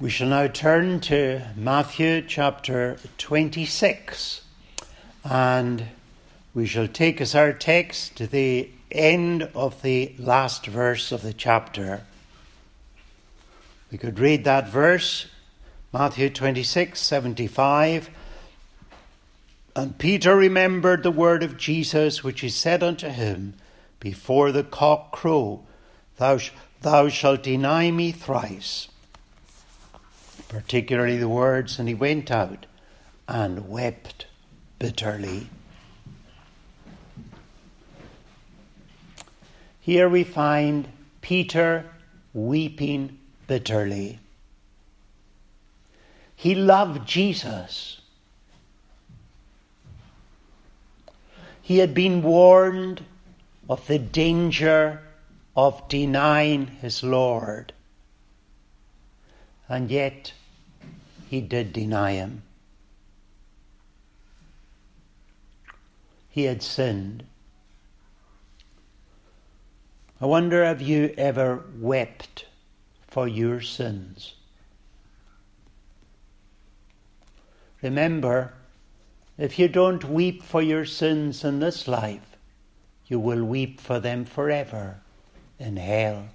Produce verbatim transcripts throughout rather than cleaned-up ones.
We shall now turn to Matthew chapter twenty-six, and we shall take as our text to the end of the last verse of the chapter. We could read that verse, Matthew twenty-six, seventy-five. And Peter remembered the word of Jesus, which he said unto him, Before the cock crow, thou, sh- thou shalt deny me thrice. Particularly the words, and he went out and wept bitterly. Here we find Peter weeping bitterly. He loved Jesus. He had been warned of the danger of denying his Lord. And yet, he did deny him. He had sinned. I wonder, have you ever wept for your sins? Remember, if you don't weep for your sins in this life, you will weep for them forever in hell.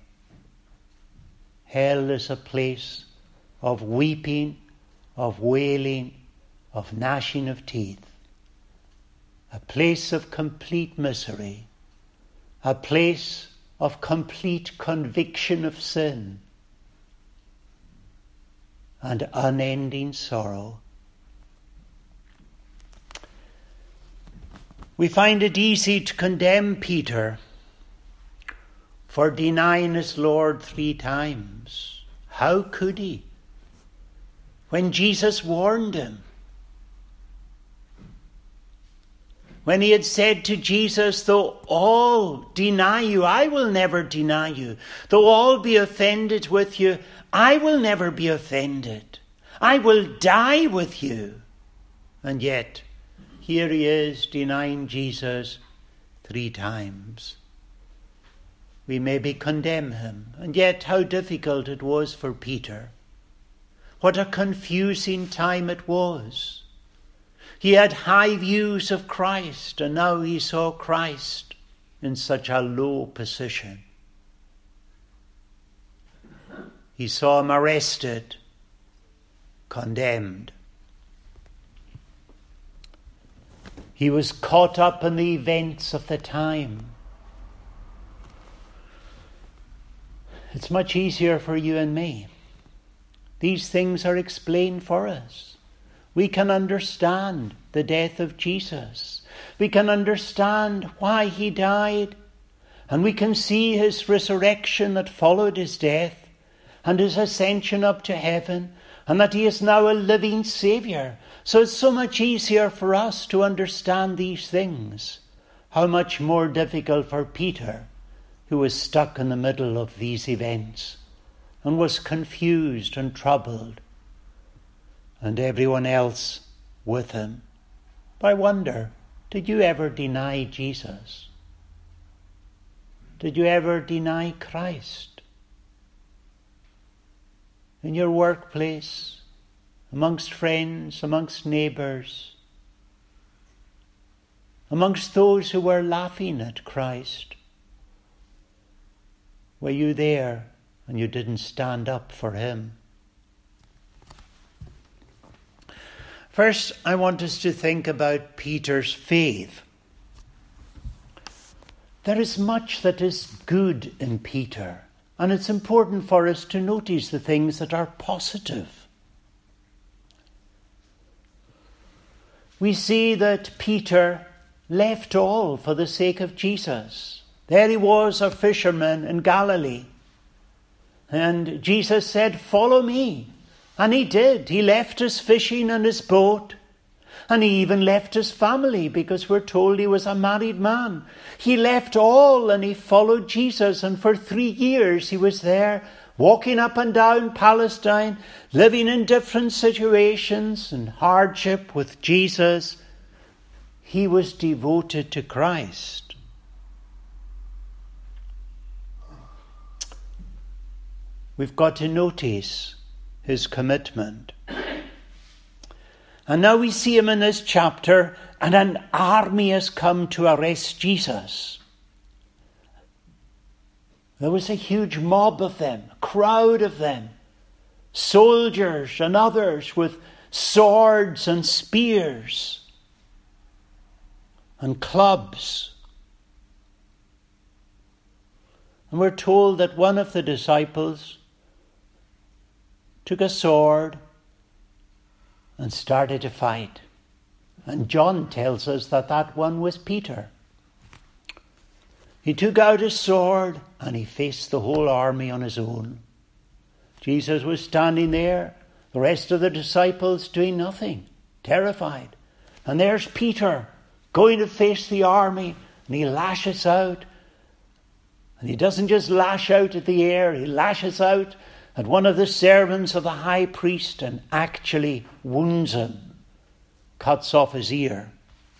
Hell is a place of weeping, of wailing, of gnashing of teeth. A place of complete misery. A place of complete conviction of sin. And unending sorrow. We find it easy to condemn Peter for denying his Lord three times. How could he? When Jesus warned him. When he had said to Jesus, though all deny you, I will never deny you. Though all be offended with you, I will never be offended. I will die with you. And yet, here he is denying Jesus three times. We maybe condemn him. And yet how difficult it was for Peter. What a confusing time it was. He had high views of Christ, and now he saw Christ in such a low position. He saw him arrested, condemned. He was caught up in the events of the time. It's much easier for you and me. These things are explained for us. We can understand the death of Jesus. We can understand why he died. And we can see his resurrection that followed his death and his ascension up to heaven, and that he is now a living Saviour. So it's so much easier for us to understand these things. How much more difficult for Peter, who was stuck in the middle of these events and was confused and troubled, and everyone else with him. I wonder, did you ever deny Jesus? Did you ever deny Christ? In your workplace, amongst friends, amongst neighbours, amongst those who were laughing at Christ? Were you there and you didn't stand up for him? First, I want us to think about Peter's faith. There is much that is good in Peter, and it's important for us to notice the things that are positive. We see that Peter left all for the sake of Jesus. There he was, a fisherman in Galilee. And Jesus said, follow me. And he did. He left his fishing and his boat. And he even left his family, because we're told he was a married man. He left all and he followed Jesus. And for three years he was there, walking up and down Palestine, living in different situations and hardship with Jesus. He was devoted to Christ. We've got to notice his commitment. And now we see him in this chapter, and an army has come to arrest Jesus. There was a huge mob of them, a crowd of them, soldiers and others with swords and spears and clubs. And we're told that one of the disciples took a sword and started to fight. And John tells us that that one was Peter. He took out his sword and he faced the whole army on his own. Jesus was standing there, the rest of the disciples doing nothing, terrified. And there's Peter going to face the army, and he lashes out. And he doesn't just lash out at the air, he lashes out at one of the servants of the high priest and actually wounds him, cuts off his ear.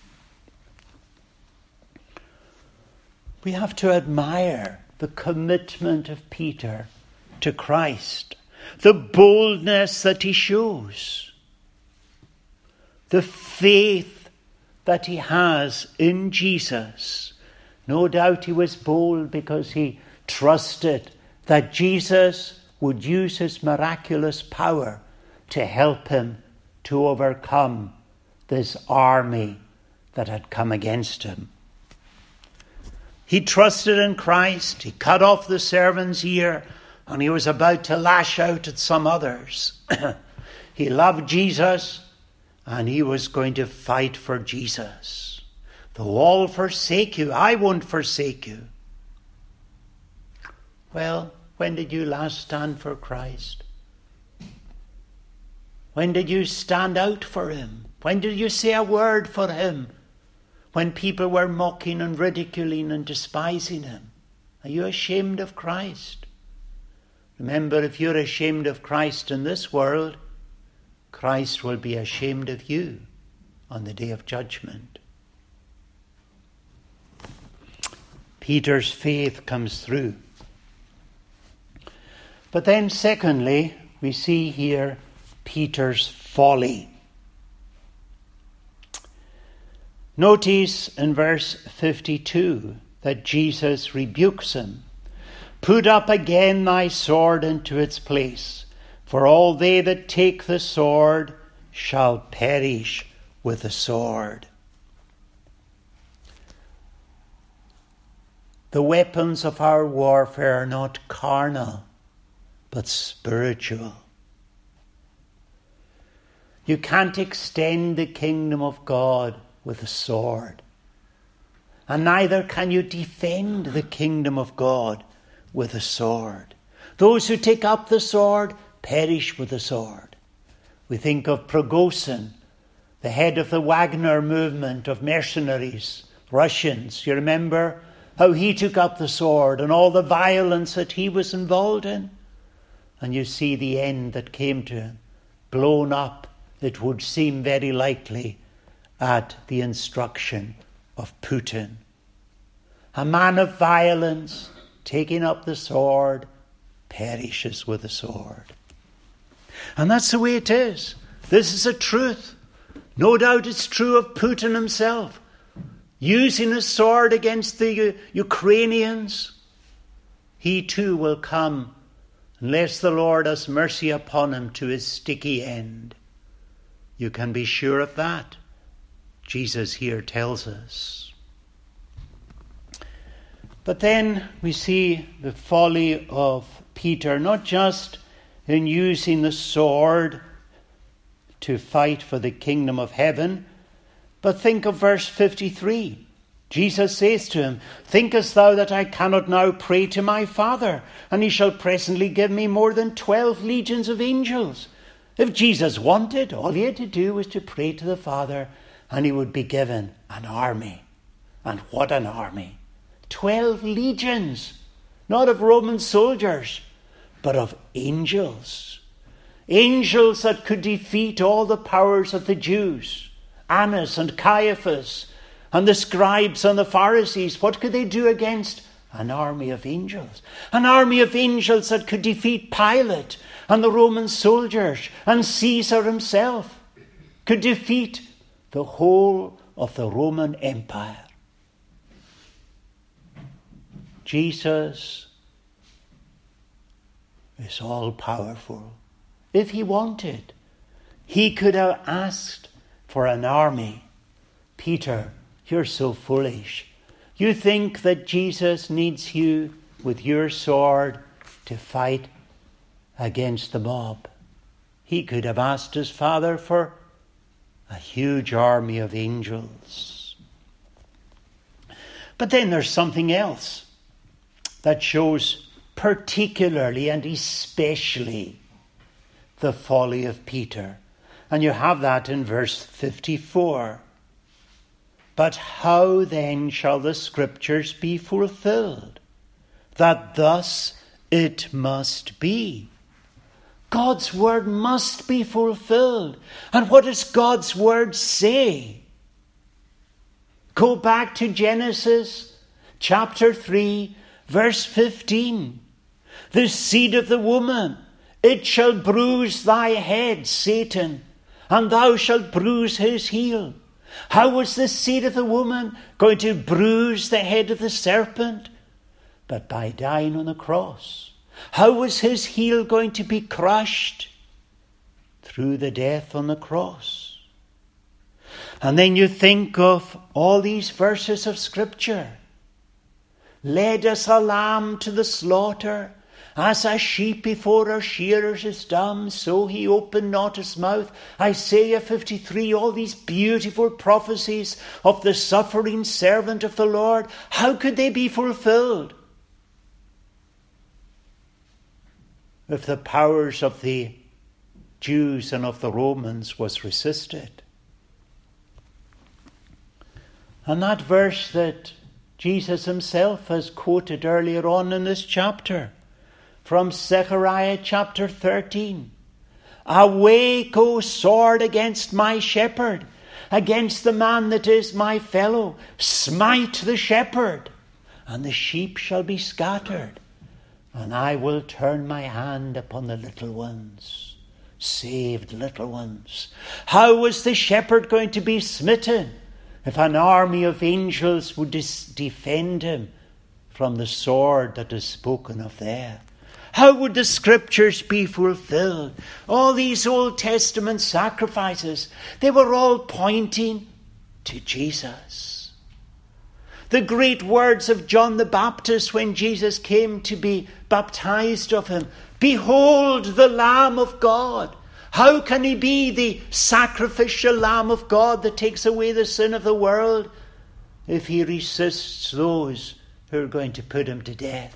We have to admire the commitment of Peter to Christ, the boldness that he shows, the faith that he has in Jesus. No doubt he was bold because he trusted that Jesus would use his miraculous power to help him to overcome this army that had come against him. He trusted in Christ. He cut off the servant's ear and he was about to lash out at some others. He loved Jesus and he was going to fight for Jesus. Though all forsake you, I won't forsake you. Well, when did you last stand for Christ? When did you stand out for him? When did you say a word for him? When people were mocking and ridiculing and despising him? Are you ashamed of Christ? Remember, if you're ashamed of Christ in this world, Christ will be ashamed of you on the day of judgment. Peter's faith comes through. But then secondly, we see here Peter's folly. Notice in verse fifty-two that Jesus rebukes him. Put up again thy sword into its place, for all they that take the sword shall perish with the sword. The weapons of our warfare are not carnal, but spiritual. You can't extend the kingdom of God with a sword. And neither can you defend the kingdom of God with a sword. Those who take up the sword perish with the sword. We think of Prigozhin, the head of the Wagner movement of mercenaries, Russians. You remember how he took up the sword and all the violence that he was involved in? And you see the end that came to him. Blown up, it would seem very likely, at the instruction of Putin. A man of violence, taking up the sword, perishes with the sword. And that's the way it is. This is a truth. No doubt it's true of Putin himself. Using a sword against the U- Ukrainians, he too will come, unless the Lord has mercy upon him, to his sticky end. You can be sure of that. Jesus here tells us. But then we see the folly of Peter, not just in using the sword to fight for the kingdom of heaven, but think of verse fifty-three. Jesus says to him, Thinkest thou that I cannot now pray to my Father, and he shall presently give me more than twelve legions of angels? If Jesus wanted, all he had to do was to pray to the Father, and he would be given an army. And what an army! Twelve legions, not of Roman soldiers, but of angels. Angels that could defeat all the powers of the Jews. Annas and Caiaphas and the scribes and the Pharisees, what could they do against An army of angels. An army of angels that could defeat Pilate and the Roman soldiers and Caesar himself. Could defeat the whole of the Roman Empire. Jesus is all powerful. If he wanted, he could have asked for an army. Peter, you're so foolish. You think that Jesus needs you with your sword to fight against the mob. He could have asked his Father for a huge army of angels. But then there's something else that shows particularly and especially the folly of Peter. And you have that in verse fifty-four. But how then shall the scriptures be fulfilled, that thus it must be? God's word must be fulfilled. And what does God's word say? Go back to Genesis chapter three, verse fifteen. The seed of the woman, it shall bruise thy head, Satan, and thou shalt bruise his heel. How was the seed of the woman going to bruise the head of the serpent? But by dying on the cross. How was his heel going to be crushed? Through the death on the cross. And then you think of all these verses of Scripture. Led as a lamb to the slaughter, as a sheep before her shearers is dumb, so he opened not his mouth. Isaiah fifty-three, all these beautiful prophecies of the suffering servant of the Lord. How could they be fulfilled? If the powers of the Jews and of the Romans was resisted. And that verse that Jesus himself has quoted earlier on in this chapter, from Zechariah chapter thirteen. Awake, O sword, against my shepherd, against the man that is my fellow. Smite the shepherd, and the sheep shall be scattered. And I will turn my hand upon the little ones, saved little ones. How was the shepherd going to be smitten if an army of angels would dis- defend him from the sword that is spoken of there? How would the scriptures be fulfilled? All these Old Testament sacrifices, they were all pointing to Jesus. The great words of John the Baptist when Jesus came to be baptized of him. Behold the Lamb of God. How can he be the sacrificial Lamb of God that takes away the sin of the world if he resists those who are going to put him to death?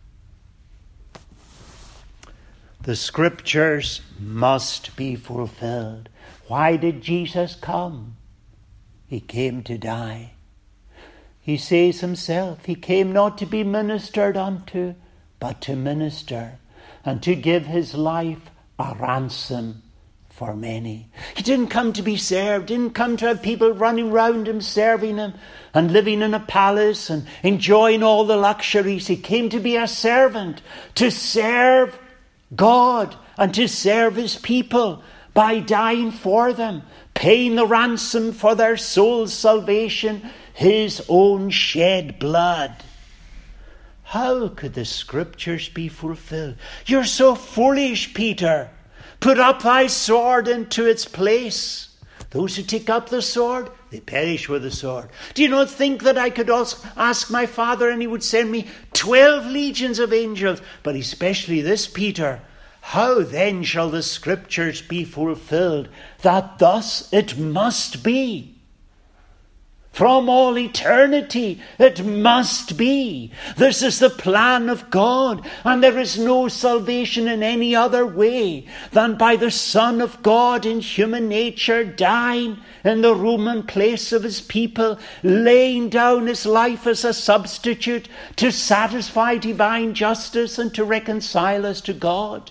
The scriptures must be fulfilled. Why did Jesus come? He came to die. He says himself, he came not to be ministered unto, but to minister, and to give his life a ransom for many. He didn't come to be served, didn't come to have people running round him, serving him, and living in a palace and enjoying all the luxuries. He came to be a servant, to serve God and to serve his people by dying for them, paying the ransom for their soul's salvation, his own shed blood. How could the scriptures be fulfilled? You're so foolish, Peter. Put up thy sword into its place. Those who take up the sword, they perish with the sword. Do you not think that I could also ask my Father and he would send me twelve legions of angels? But especially this, Peter. How then shall the scriptures be fulfilled, that thus it must be? From all eternity, it must be. This is the plan of God, and there is no salvation in any other way than by the Son of God in human nature dying in the Roman place of his people, laying down his life as a substitute to satisfy divine justice and to reconcile us to God.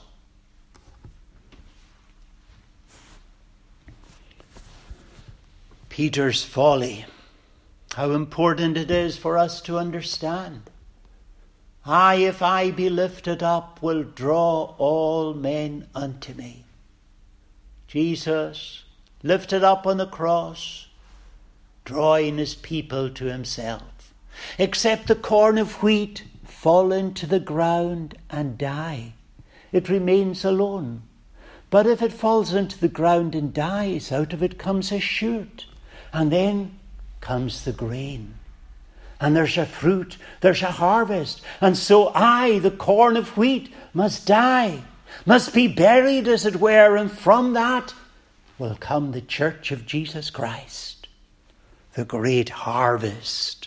Peter's folly. How important it is for us to understand. I, if I be lifted up, will draw all men unto me. Jesus, lifted up on the cross, drawing his people to himself. Except the corn of wheat fall into the ground and die, it remains alone. But if it falls into the ground and dies, out of it comes a shoot, and then comes the grain. And there's a fruit, there's a harvest. And so I, the corn of wheat, must die, must be buried, as it were, and from that will come the church of Jesus Christ, the great harvest.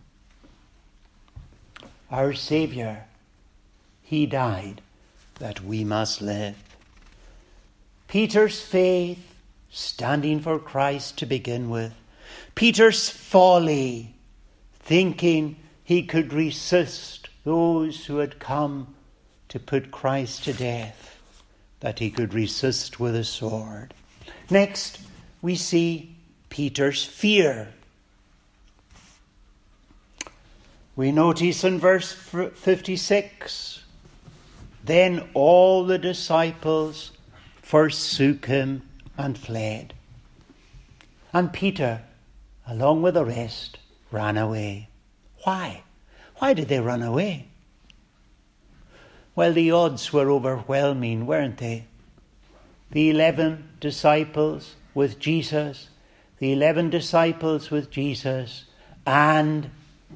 Our Saviour, he died that we must live. Peter's faith, standing for Christ to begin with. Peter's folly, thinking he could resist those who had come to put Christ to death, that he could resist with a sword. Next, we see Peter's fear. We notice in verse fifty-six, then all the disciples forsook him and fled. And Peter, along with the rest, ran away. Why? Why did they run away? Well, the odds were overwhelming, weren't they? The eleven disciples with Jesus, the eleven disciples with Jesus, and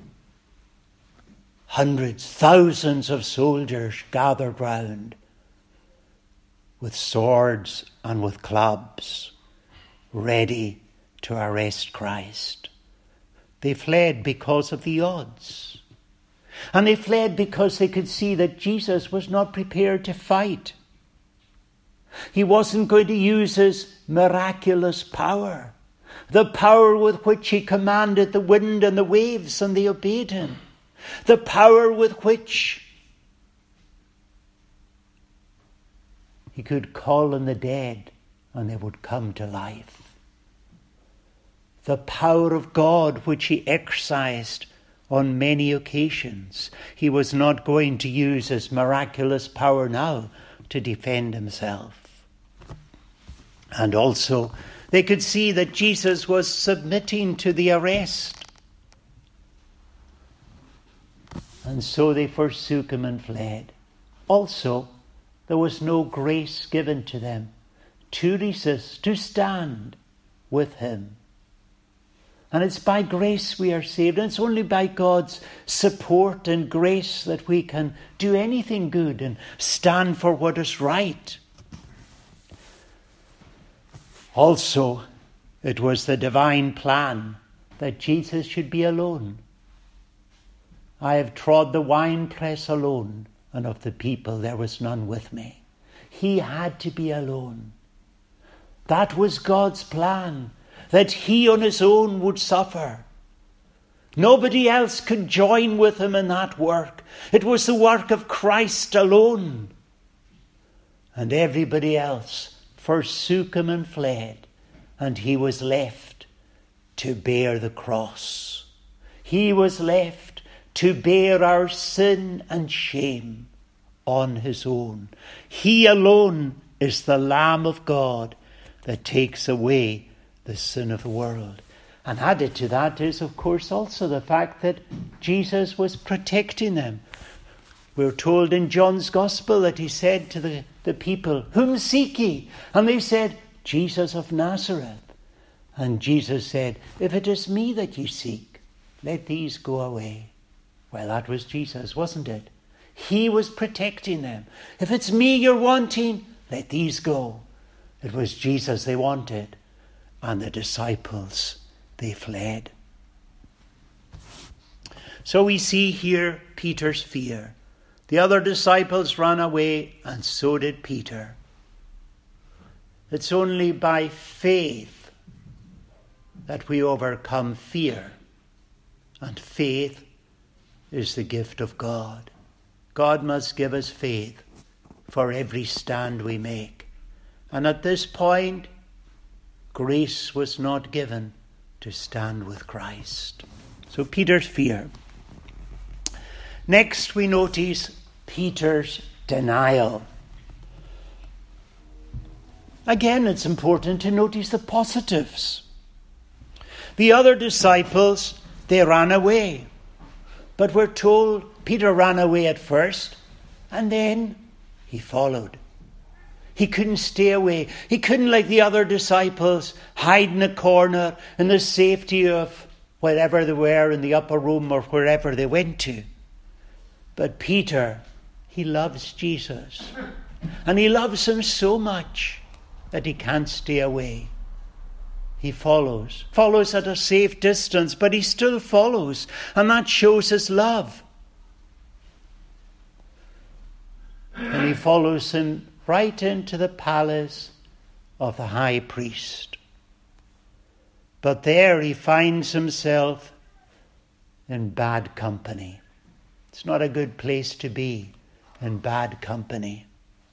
hundreds, thousands of soldiers gathered round with swords and with clubs, ready to arrest Christ. They fled because of the odds. And they fled because they could see that Jesus was not prepared to fight. He wasn't going to use his miraculous power, the power with which he commanded the wind and the waves and they obeyed him, the power with which he could call on the dead and they would come to life. The power of God which he exercised on many occasions. He was not going to use his miraculous power now to defend himself. And also, they could see that Jesus was submitting to the arrest. And so they forsook him and fled. Also, there was no grace given to them to resist, to stand with him. And it's by grace we are saved. And it's only by God's support and grace that we can do anything good and stand for what is right. Also, it was the divine plan that Jesus should be alone. I have trod the winepress alone, and of the people there was none with me. He had to be alone. That was God's plan, that he on his own would suffer. Nobody else could join with him in that work. It was the work of Christ alone. And everybody else forsook him and fled, and he was left to bear the cross. He was left to bear our sin and shame on his own. He alone is the Lamb of God that takes away the sin of the world. And added to that is, of course, also the fact that Jesus was protecting them. We're told in John's Gospel that he said to the, the people, "Whom seek ye?" And they said, "Jesus of Nazareth." And Jesus said, "If it is me that you seek, let these go away." Well, that was Jesus, wasn't it? He was protecting them. If it's me you're wanting, let these go. It was Jesus they wanted. And the disciples, they fled. So we see here Peter's fear. The other disciples ran away, and so did Peter. It's only by faith that we overcome fear. And faith is the gift of God. God must give us faith for every stand we make. And at this point, grace was not given to stand with Christ. So Peter's fear. Next we notice Peter's denial. Again, it's important to notice the positives. The other disciples, they ran away. But we're told Peter ran away at first, and then he followed. He couldn't stay away. He couldn't, like the other disciples, hide in a corner in the safety of wherever they were, in the upper room or wherever they went to. But Peter, he loves Jesus. And he loves him so much that he can't stay away. He follows. Follows at a safe distance, but he still follows. And that shows his love. And he follows him right into the palace of the high priest. But there he finds himself in bad company. It's not a good place to be, in bad company.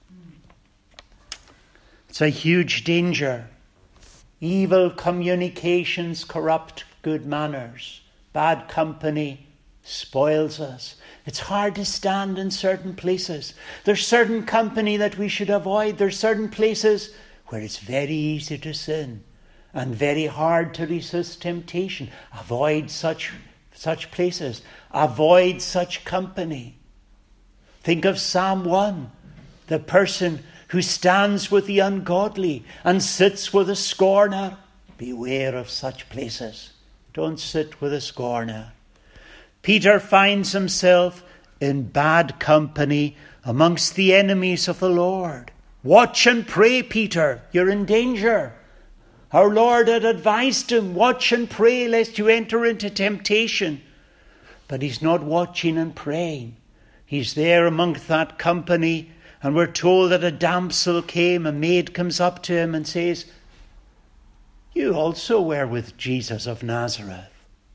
It's a huge danger. Evil communications corrupt good manners. Bad company spoils us. It's hard to stand in certain places. There's certain company that we should avoid. There's certain places where it's very easy to sin and very hard to resist temptation. Avoid such, such places. Avoid such company. Think of Psalm one, the person who stands with the ungodly and sits with a scorner. Beware of such places. Don't sit with a scorner. Peter finds himself in bad company amongst the enemies of the Lord. Watch and pray, Peter. You're in danger. Our Lord had advised him, watch and pray lest you enter into temptation. But he's not watching and praying. He's there amongst that company, and we're told that a damsel came, a maid comes up to him and says, you also were with Jesus of Nazareth.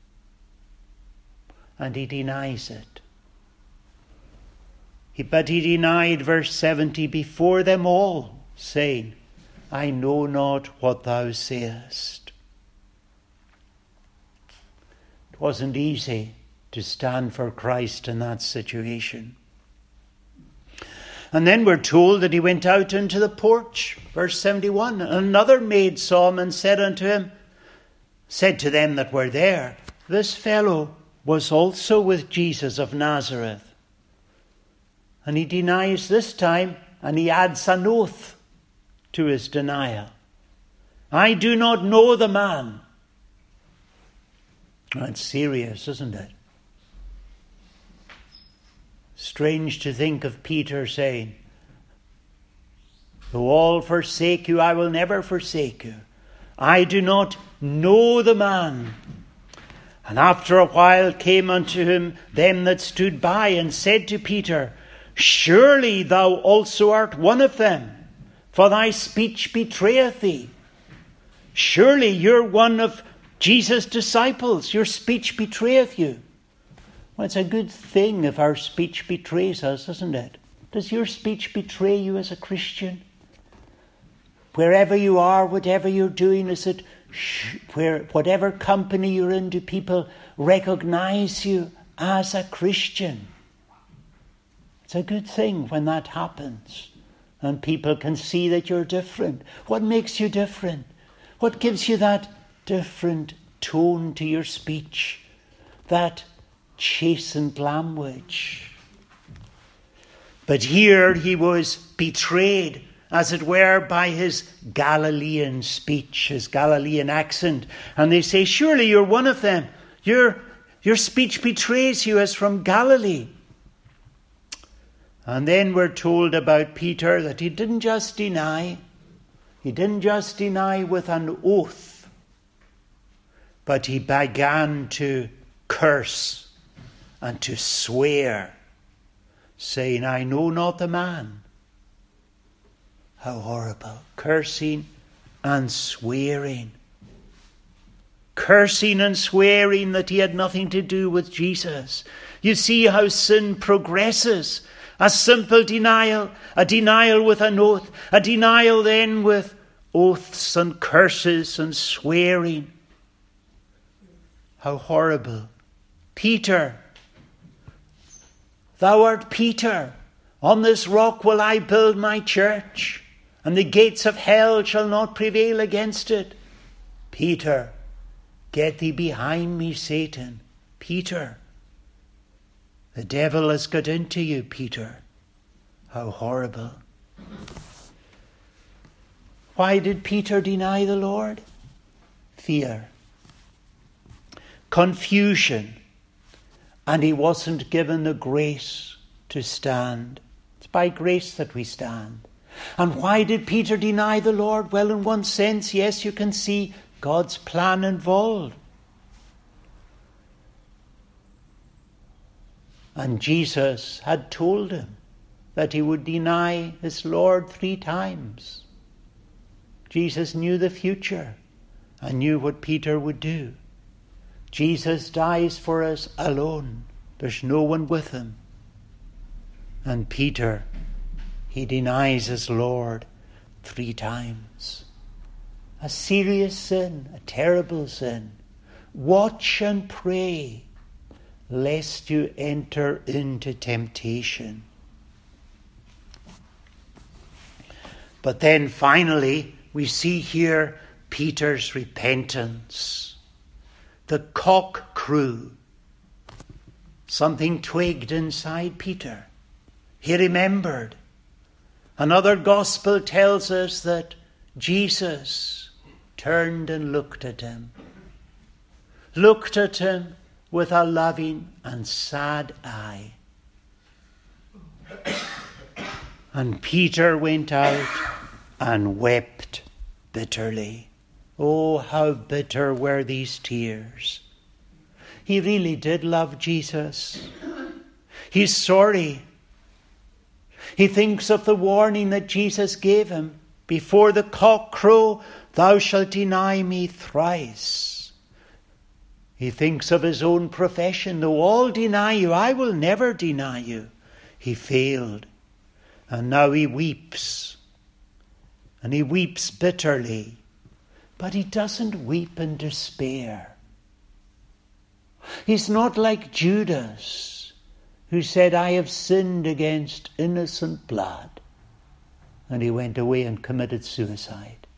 And he denies it. He, but he denied, verse seventy, before them all, saying, I know not what thou sayest. It wasn't easy to stand for Christ in that situation. And then we're told that he went out into the porch, verse seventy-one. Another maid saw him and said unto him, said to them that were there, this fellow was also with Jesus of Nazareth. And he denies this time, and he adds an oath to his denial. I do not know the man. That's serious, isn't it? Strange to think of Peter saying, though all forsake you, I will never forsake you. I do not know the man. And after a while came unto him them that stood by, and said to Peter, surely thou also art one of them, for thy speech betrayeth thee. Surely you're one of Jesus' disciples. Your speech betrayeth you. Well, it's a good thing if our speech betrays us, isn't it? Does your speech betray you as a Christian? Wherever you are, whatever you're doing, is it where whatever company you're in, do people recognize you as a Christian? It's a good thing when that happens and people can see that you're different. What makes you different? What gives you that different tone to your speech? That chastened language. But here he was betrayed, as it were, by his Galilean speech, his Galilean accent. And they say, surely you're one of them. Your, your speech betrays you as from Galilee. And then we're told about Peter that he didn't just deny. He didn't just deny with an oath, but he began to curse and to swear, saying, I know not the man. How horrible. Cursing and swearing. Cursing and swearing that he had nothing to do with Jesus. You see how sin progresses. A simple denial, a denial with an oath, a denial then with oaths and curses and swearing. How horrible. Peter, Thou art Peter. On this rock will I build my church, and the gates of hell shall not prevail against it. Peter, get thee behind me, Satan. Peter, the devil has got into you, Peter. How horrible. Why did Peter deny the Lord? Fear. Confusion. And he wasn't given the grace to stand. It's by grace that we stand. And why did Peter deny the Lord? Well, in one sense, yes, you can see God's plan involved. And Jesus had told him that he would deny his Lord three times. Jesus knew the future and knew what Peter would do. Jesus dies for us alone. There's no one with him. And Peter, he denies his Lord three times. A serious sin, a terrible sin. Watch and pray, lest you enter into temptation. But then finally, we see here Peter's repentance. The cock crew. Something twigged inside Peter. He remembered. Another gospel tells us that Jesus turned and looked at him. Looked at him with a loving and sad eye. And Peter went out and wept bitterly. Oh, how bitter were these tears. He really did love Jesus. He's sorry. He thinks of the warning that Jesus gave him. Before the cock crow, thou shalt deny me thrice. He thinks of his own profession. Though all deny you, I will never deny you. He failed. And now he weeps. And he weeps bitterly. But he doesn't weep in despair. He's not like Judas, who said, I have sinned against innocent blood. And he went away and committed suicide.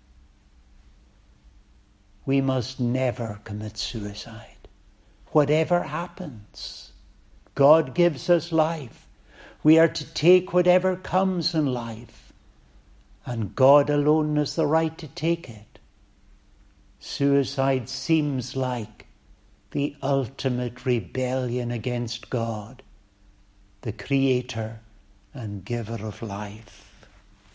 We must never commit suicide. Whatever happens, God gives us life. We are to take whatever comes in life. And God alone has the right to take it. Suicide seems like the ultimate rebellion against God, the Creator and Giver of life.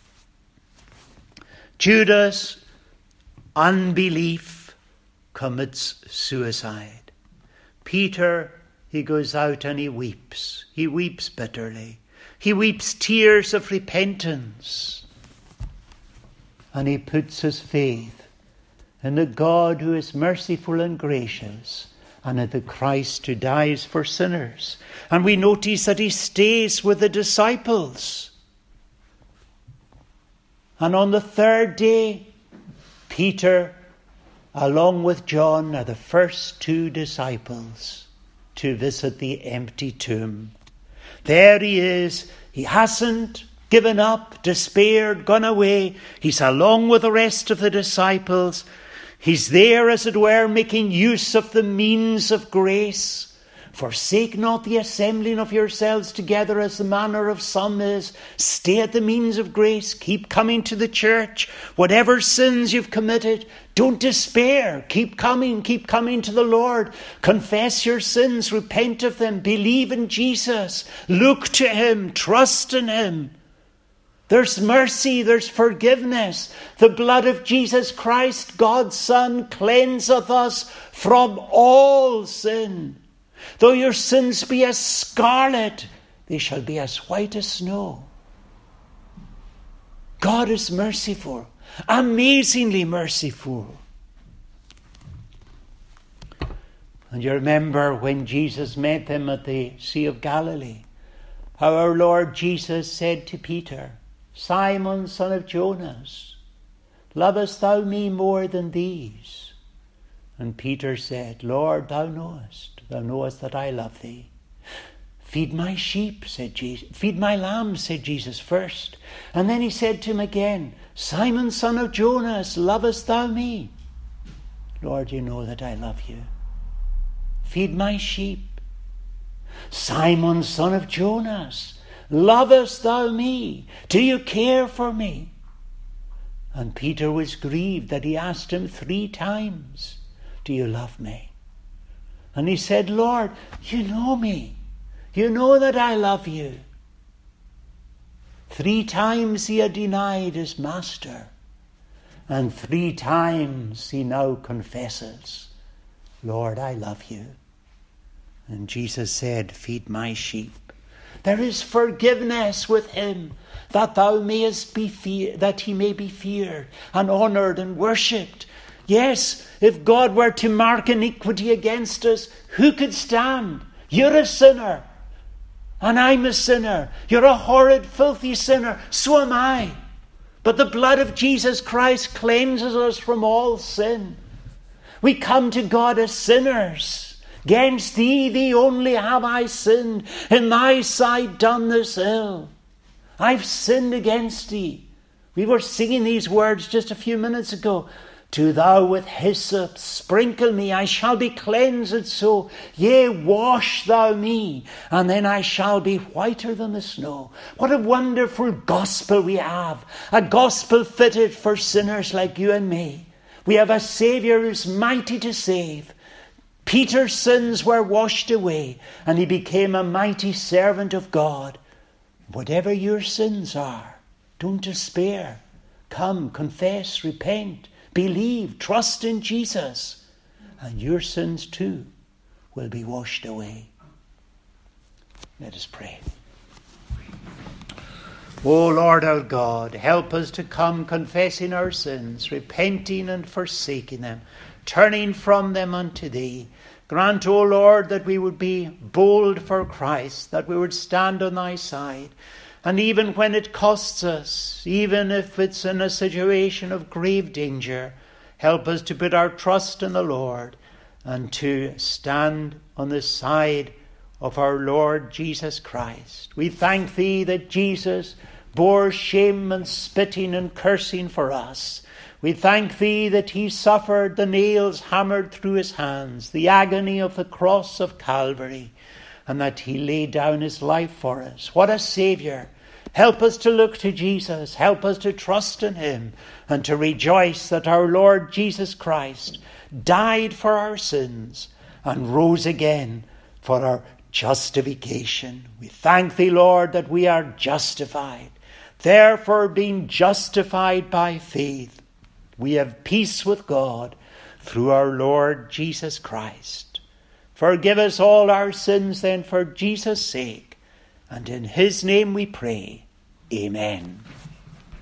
Judas, unbelief, commits suicide. Peter, he goes out and he weeps. He weeps bitterly. He weeps tears of repentance. And he puts his faith in the God who is merciful and gracious, and in the Christ who dies for sinners. And we notice that he stays with the disciples. And on the third day, Peter, along with John, are the first two disciples to visit the empty tomb. There he is. He hasn't given up, despaired, gone away. He's along with the rest of the disciples. He's there, as it were, making use of the means of grace. Forsake not the assembling of yourselves together as the manner of some is. Stay at the means of grace. Keep coming to the church. Whatever sins you've committed, don't despair. Keep coming. Keep coming to the Lord. Confess your sins. Repent of them. Believe in Jesus. Look to him. Trust in him. There's mercy, there's forgiveness. The blood of Jesus Christ, God's Son, cleanseth us from all sin. Though your sins be as scarlet, they shall be as white as snow. God is merciful, amazingly merciful. And you remember when Jesus met them at the Sea of Galilee, how our Lord Jesus said to Peter, Simon, son of Jonas, lovest thou me more than these? And Peter said, Lord, thou knowest, thou knowest that I love thee. Feed my sheep, said Jesus. Feed my lambs, said Jesus first. And then he said to him again, Simon, son of Jonas, lovest thou me? Lord, you know that I love you. Feed my sheep. Simon, son of Jonas, lovest thou me? Do you care for me? And Peter was grieved that he asked him three times, do you love me? And he said, Lord, you know me. You know that I love you. Three times he had denied his master. And three times he now confesses, Lord, I love you. And Jesus said, feed my sheep. There is forgiveness with him, that thou mayest be fear, that he may be feared and honoured and worshipped. Yes, if God were to mark iniquity against us, who could stand? You're a sinner, and I'm a sinner. You're a horrid, filthy sinner. So am I. But the blood of Jesus Christ cleanses us from all sin. We come to God as sinners. Against thee, thee only have I sinned, in thy sight done this ill. I've sinned against thee. We were singing these words just a few minutes ago. Do thou with hyssop sprinkle me, I shall be cleansed so. Yea, wash thou me, and then I shall be whiter than the snow. What a wonderful gospel we have. A gospel fitted for sinners like you and me. We have a Saviour who's mighty to save. Peter's sins were washed away, and he became a mighty servant of God. Whatever your sins are, don't despair. Come, confess, repent, believe, trust in Jesus, and your sins too will be washed away. Let us pray. O Lord our God, help us to come confessing our sins, repenting and forsaking them, turning from them unto thee. Grant, O Lord, that we would be bold for Christ, that we would stand on thy side. And even when it costs us, even if it's in a situation of grave danger, help us to put our trust in the Lord and to stand on the side of our Lord Jesus Christ. We thank thee that Jesus bore shame and spitting and cursing for us. We thank thee that he suffered the nails hammered through his hands, the agony of the cross of Calvary, and that he laid down his life for us. What a Saviour! Help us to look to Jesus. Help us to trust in him and to rejoice that our Lord Jesus Christ died for our sins and rose again for our justification. We thank thee, Lord, that we are justified. Therefore, being justified by faith, we have peace with God through our Lord Jesus Christ. Forgive us all our sins then for Jesus' sake, and in his name we pray. Amen.